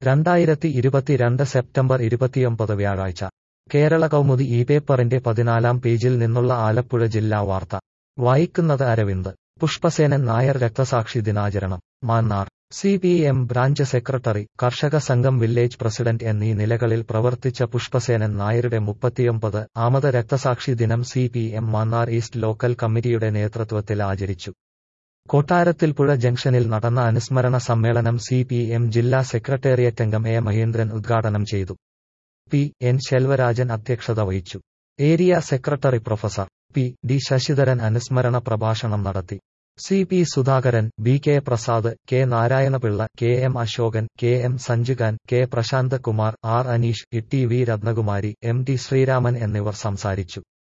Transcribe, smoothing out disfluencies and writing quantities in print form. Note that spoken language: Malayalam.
2022 സെപ്റ്റംബർ 29 വ്യാഴാഴ്ച കേരള കൗമുദി ഈ പേപ്പറിന്റെ 14-ാം പേജിൽ നിന്നുള്ള ആലപ്പുഴ ജില്ലാ വാർത്ത വായിക്കുന്നത് അരവിന്ദ്. പുഷ്പസേനൻ നായർ രക്തസാക്ഷി ദിനാചരണം മാന്നാർ. CPM ബ്രാഞ്ച് സെക്രട്ടറി, കർഷക സംഘം വില്ലേജ് പ്രസിഡന്റ് എന്നീ നിലകളിൽ പ്രവർത്തിച്ച പുഷ്പസേനൻ നായരുടെ 39-ാമത് രക്തസാക്ഷി ദിനം CPM മാന്നാർ ഈസ്റ്റ് ലോക്കൽ കമ്മിറ്റിയുടെ നേതൃത്വത്തിൽ ആചരിച്ചു. കൊട്ടാരത്തിൽപ്പുഴ ജംഗ്ഷനിൽ നടന്ന അനുസ്മരണ സമ്മേളനം CPM ജില്ലാ സെക്രട്ടേറിയറ്റംഗം എ മഹേന്ദ്രൻ ഉദ്ഘാടനം ചെയ്തു. P.N. ശെൽവരാജൻ അധ്യക്ഷത വഹിച്ചു. Area secretary professor P.D. Sasidharan അനുസ്മരണ പ്രഭാഷണം നടത്തി. C.P. Sudhakaran, B.K. Prasad, K. Narayana Pillai, K.M. Ashokan, K.M. സഞ്ജുകാൻ, K. Prashant Kumar, R. Aneesh, T.V. Ratnakumari, M.D. Sreeraman എന്നിവർ സംസാരിച്ചു.